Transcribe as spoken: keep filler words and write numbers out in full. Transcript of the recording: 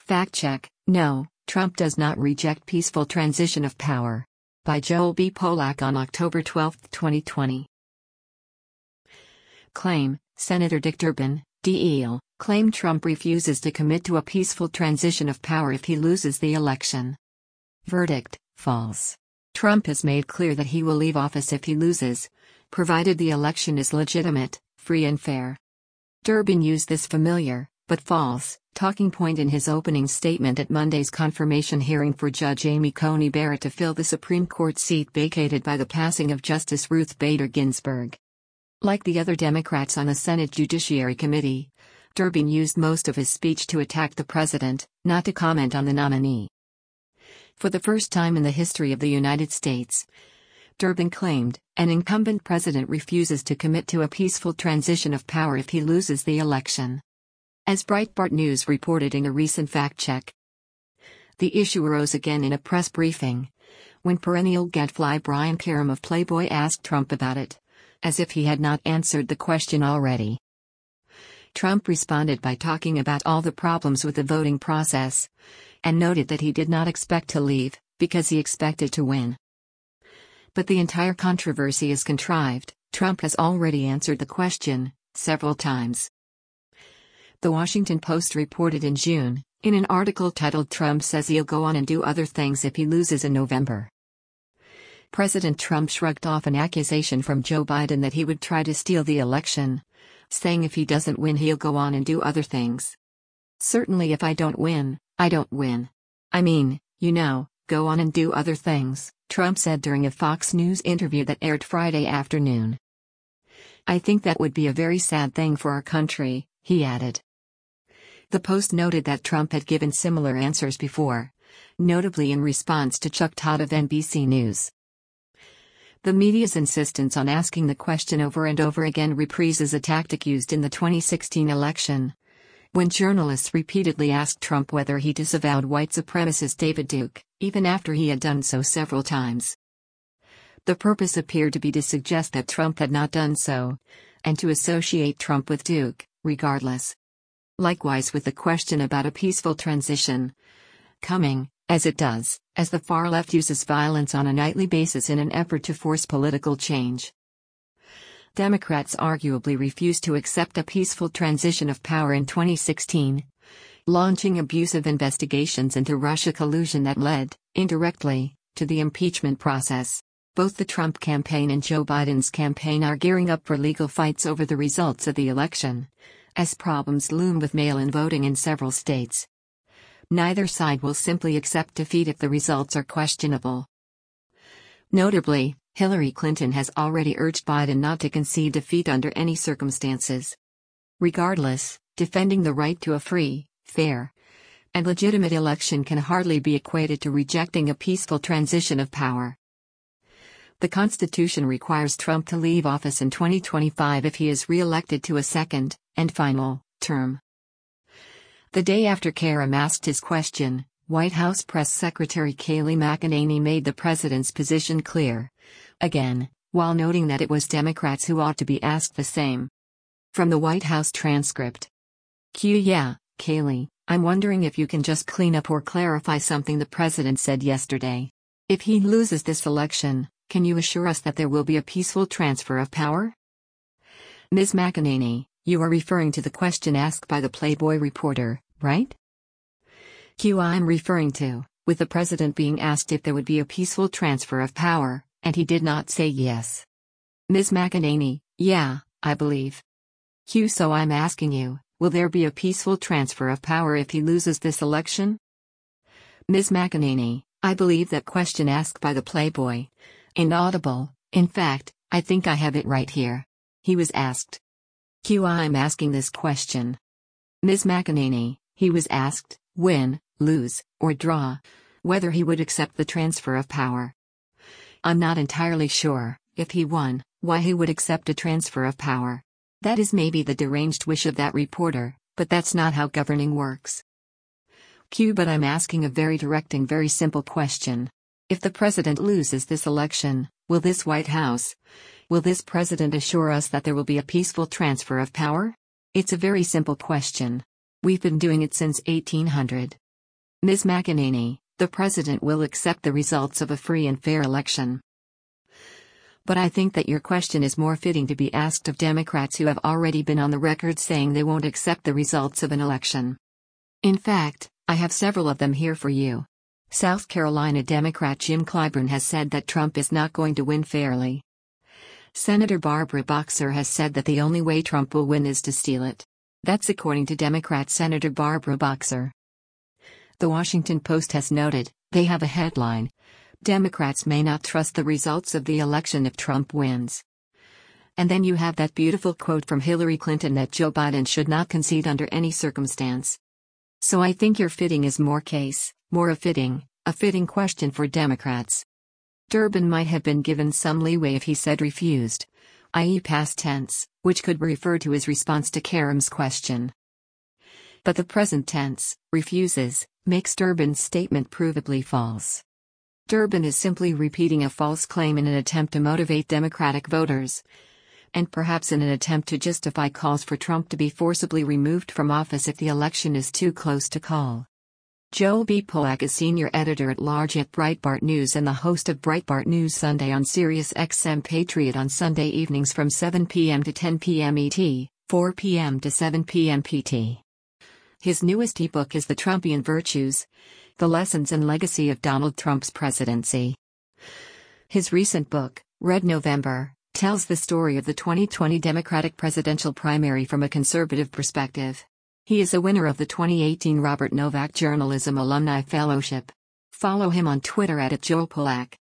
Fact check: No, Trump does not reject peaceful transition of power. By Joel B. Polak on October twelfth, twenty twenty. Claim: Senator Dick Durbin, D L, claim Trump refuses to commit to a peaceful transition of power if he loses the election. Verdict: false. Trump has made clear that he will leave office if he loses, provided the election is legitimate, free and fair. Durbin used this familiar, but false, talking point in his opening statement at Monday's confirmation hearing for Judge Amy Coney Barrett to fill the Supreme Court seat vacated by the passing of Justice Ruth Bader Ginsburg. Like the other Democrats on the Senate Judiciary Committee, Durbin used most of his speech to attack the president, not to comment on the nominee. For the first time in the history of the United States, Durbin claimed, an incumbent president refuses to commit to a peaceful transition of power if he loses the election. As Breitbart News reported in a recent fact-check, the issue arose again in a press briefing, when perennial gadfly Brian Karem of Playboy asked Trump about it, as if he had not answered the question already. Trump responded by talking about all the problems with the voting process, and noted that he did not expect to leave, because he expected to win. But the entire controversy is contrived. Trump has already answered the question, several times. The Washington Post reported in June, in an article titled "Trump Says He'll Go On and Do Other Things If He Loses in November." President Trump shrugged off an accusation from Joe Biden that he would try to steal the election, saying if he doesn't win he'll go on and do other things. "Certainly if I don't win, I don't win. I mean, you know, go on and do other things," Trump said during a Fox News interview that aired Friday afternoon. "I think that would be a very sad thing for our country," he added. The Post noted that Trump had given similar answers before, notably in response to Chuck Todd of N B C News. The media's insistence on asking the question over and over again reprises a tactic used in the twenty sixteen election, when journalists repeatedly asked Trump whether he disavowed white supremacist David Duke, even after he had done so several times. The purpose appeared to be to suggest that Trump had not done so, and to associate Trump with Duke, regardless. Likewise with the question about a peaceful transition, coming, as it does, as the far left uses violence on a nightly basis in an effort to force political change. Democrats arguably refused to accept a peaceful transition of power in twenty sixteen, launching abusive investigations into Russia collusion that led, indirectly, to the impeachment process. Both the Trump campaign and Joe Biden's campaign are gearing up for legal fights over the results of the election, as problems loom with mail-in voting in several states. Neither side will simply accept defeat if the results are questionable. Notably, Hillary Clinton has already urged Biden not to concede defeat under any circumstances. Regardless, defending the right to a free, fair, and legitimate election can hardly be equated to rejecting a peaceful transition of power. The Constitution requires Trump to leave office in twenty twenty-five if he is re-elected to a second, and final, term. The day after Karem asked his question, White House Press Secretary Kayleigh McEnany made the president's position clear, again, while noting that it was Democrats who ought to be asked the same. From the White House transcript. Q Yeah, Kayleigh, I'm wondering if you can just clean up or clarify something the president said yesterday. If he loses this election, can you assure us that there will be a peaceful transfer of power? Miz McEnany, you are referring to the question asked by the Playboy reporter, right? Q I'm referring to, with the president being asked if there would be a peaceful transfer of power, and he did not say yes. Miz McEnany, yeah, I believe. Q So I'm asking you, will there be a peaceful transfer of power if he loses this election? Miz McEnany, I believe that question asked by the Playboy. Inaudible, in fact, I think I have it right here. He was asked. Q I'm asking this question. Miz McEnany, he was asked, win, lose, or draw, whether he would accept the transfer of power. I'm not entirely sure, if he won, why he would accept a transfer of power. That is maybe the deranged wish of that reporter, but that's not how governing works. Q But I'm asking a very direct and very simple question. If the president loses this election, will this White House, will this president assure us that there will be a peaceful transfer of power? It's a very simple question. We've been doing it since eighteen hundred. Miz McEnany, the president will accept the results of a free and fair election. But I think that your question is more fitting to be asked of Democrats who have already been on the record saying they won't accept the results of an election. In fact, I have several of them here for you. South Carolina Democrat Jim Clyburn has said that Trump is not going to win fairly. Senator Barbara Boxer has said that the only way Trump will win is to steal it. That's according to Democrat Senator Barbara Boxer. The Washington Post has noted, they have a headline: Democrats may not trust the results of the election if Trump wins. And then you have that beautiful quote from Hillary Clinton that Joe Biden should not concede under any circumstance. So I think your fitting is more case, more a fitting, a fitting question for Democrats. Durbin might have been given some leeway if he said refused, that is past tense, which could refer to his response to Karam's question. But the present tense, refuses, makes Durbin's statement provably false. Durbin is simply repeating a false claim in an attempt to motivate Democratic voters, and perhaps in an attempt to justify calls for Trump to be forcibly removed from office if the election is too close to call. Joel B. Pollack is senior editor-at-large at Breitbart News and the host of Breitbart News Sunday on Sirius X M Patriot on Sunday evenings from seven p m to ten p m E T, four p m to seven p m P T. His newest ebook is The Trumpian Virtues: The Lessons and Legacy of Donald Trump's Presidency. His recent book, Red November, tells the story of the twenty twenty Democratic presidential primary from a conservative perspective. He is a winner of the twenty eighteen Robert Novak Journalism Alumni Fellowship. Follow him on Twitter at Joel Pollack.